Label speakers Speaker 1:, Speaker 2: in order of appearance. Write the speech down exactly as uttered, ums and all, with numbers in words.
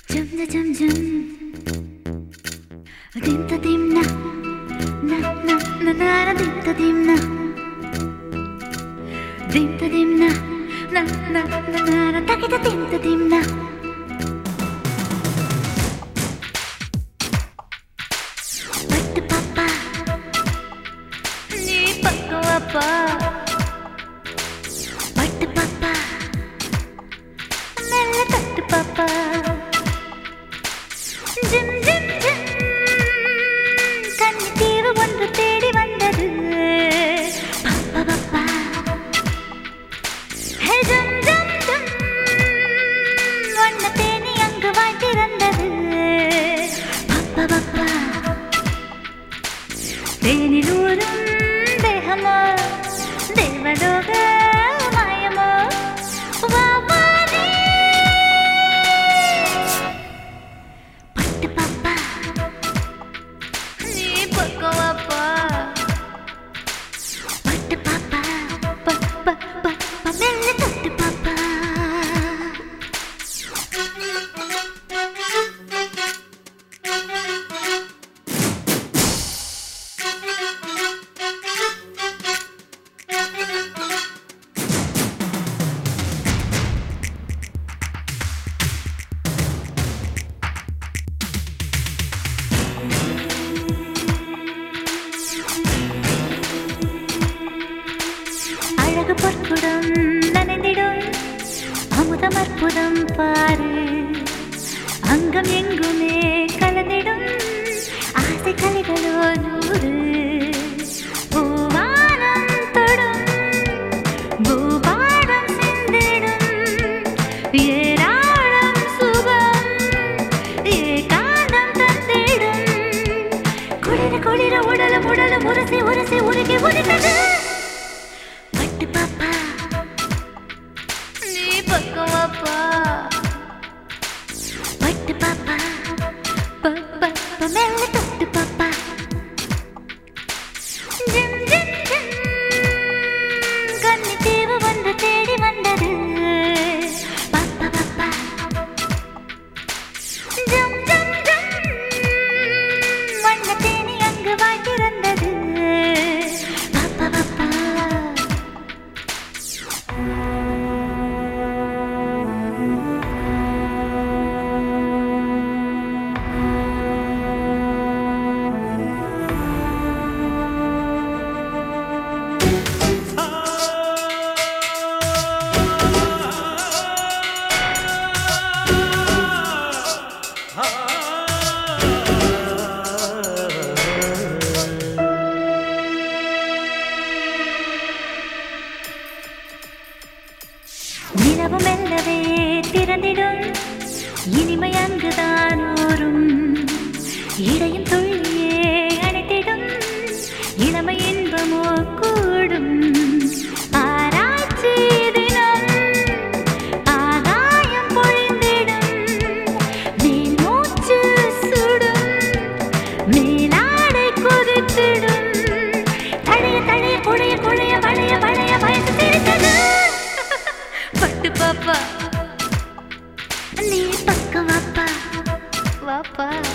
Speaker 1: Jum da jum jum, dim da dim na, na na na na na dim da dim na, dim da dim na, na na na na na ta ki da dim da dim na. Pattu papa, nee pakku appa. Pattu papa, mella tattu papa. Jim jim jim, kanni தீவு ஒன்று தேடி வந்தது. பப்பா பப்பா, ஹே ஜம் ஜம் ஜம், வண்ண தேனி அங்கு வாய்த்திருந்தது. பப்பா பப்பா, தேனில் ஊரும் தேகமோ தேவலோக மாயமோ. வா வா நீ பட்டு பாப்பா, நீ பக்கம் வாப்பா. பட்டு பாப்பா, ப ப ப ப மெல்ல தொட்டு பாப்பா. அழகு பொற்குடம் நனைந்திடும் அமுதம் அற்புதம் பாரு. அங்கம் எங்குமே கலந்திடும் ஆசை கலைகளோ நூறு. பூவானம் தொடும் பூபாடம் சிந்திடும் ஏராளம் சுகம் ஏகாந்தம் தந்திடும். குளிர குளிர உடலும் உடலும் உரசி உரசி உருகி உருகிறது. பட்டு பாப்பா, நீ பக்கம் வாப்பா. பட்டு பாப்பா, ப ப ப மெல்ல தொட்டு பாப்பா. ஜிம் ஜிம் ஜிம், கன்னி தீவு வந்து தேடி வந்தது. பாப்பா பாப்பா, ஜம் ஜம் ஜம், வண்ண தேனி அங்கு வாய்த்திருந்தது. பாப்பா பாப்பா. நிலவு மெல்லவே திறந்திடும் இனிமை அங்குதான் ஊறும். இடையும் துள்ளியே அணைத்திடும் இளமை இன்பமோ கூடும். ஆராய்ச்சி தினம் ஆகாயம் பொழிந்திடும். மேல் மூச்சு சுடும் மேலாடை கொதித்திடும். தழைய தழைய குழைய குழைய வளைய வளைய வயசு தெரிந்தது. பட்டு பாப்பா, நீ பக்கம் வாப்பா வாப்பா.